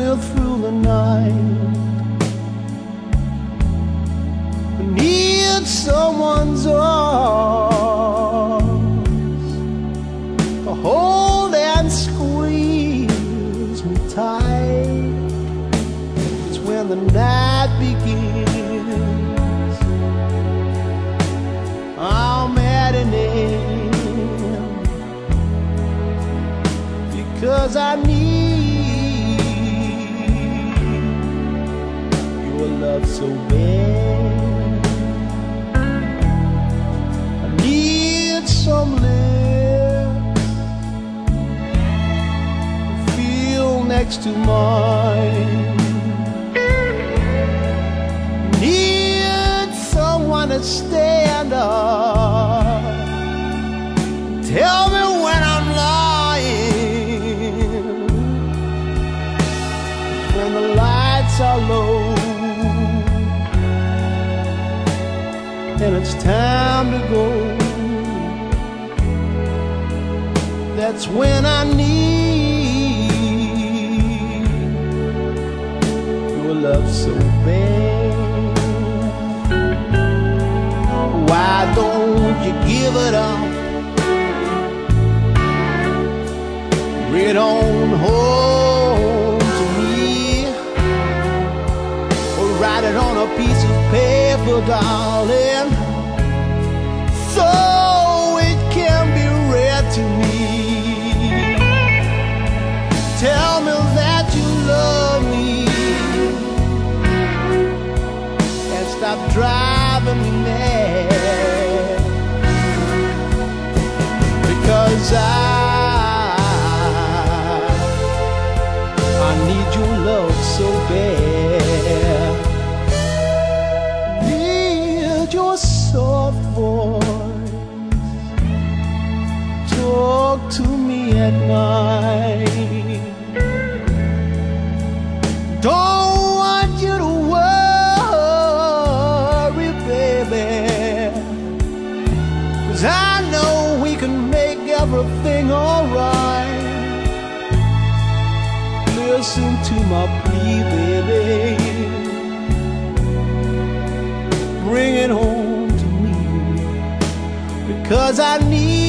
me through the night. I need someone's arms to hold and squeeze me tight. It's when the night begins, I'm adding in, because I need your love so bad. I need some lips to feel next to mine. Need someone to stand up, tell me when I'm lying, when the lights are low and it's time to go. That's when I need your love so bad. Why don't you give it up? Bring it on home to me, or write it on a piece of paper, darling, so it can be read to me. Tell me that you love me and stop driving me mad, because I need your love so bad. Need your soft voice, talk to me at night. Don't want you to worry, baby, 'cause I know we can make everything alright. Listen to my plea, baby, bring it home to me, because I need